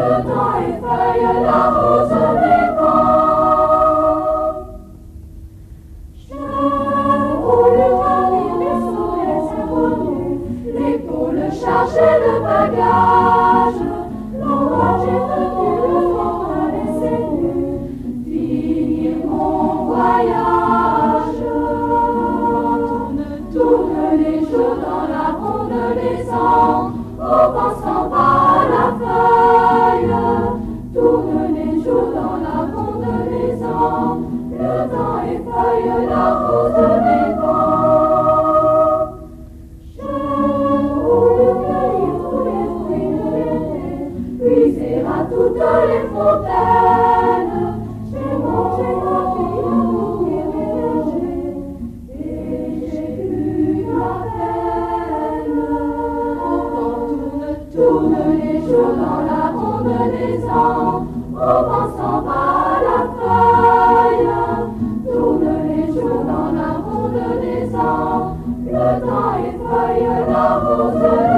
le temps effeuille la rose des vents. Je roule gravir les sourires inconnus, l'épaule chargée de bagages, l'orage est venu, le vent m'a laissé nu, finir mon voyage. Tourne les jours dans la ronde des ans, au vent s'en va la feuille. Tourne les jours dans la ronde des ans, le temps effeuille la rose des vents. Je roule cueillir tous les fruits de l'été, puiser à toutes les fontaines. J'ai mangé ma fille à nourrir les bergers, et j'ai bu ma peine. Tourne les jours dans la ronde des ans, au vent s'en va la feuille. Tourne les jours dans la ronde des ans, le temps effeuille la rose.